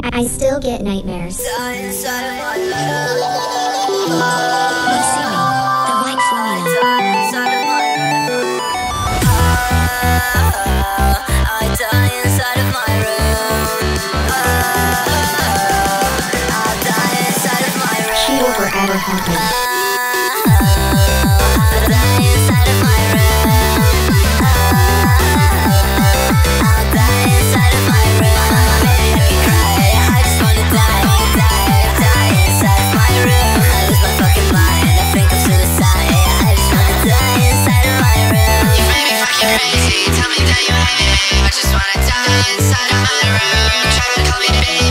I still get nightmares. She will forever haunt me. Crazy, tell me that you hate me. I just wanna die inside of my room. Try to call me baby.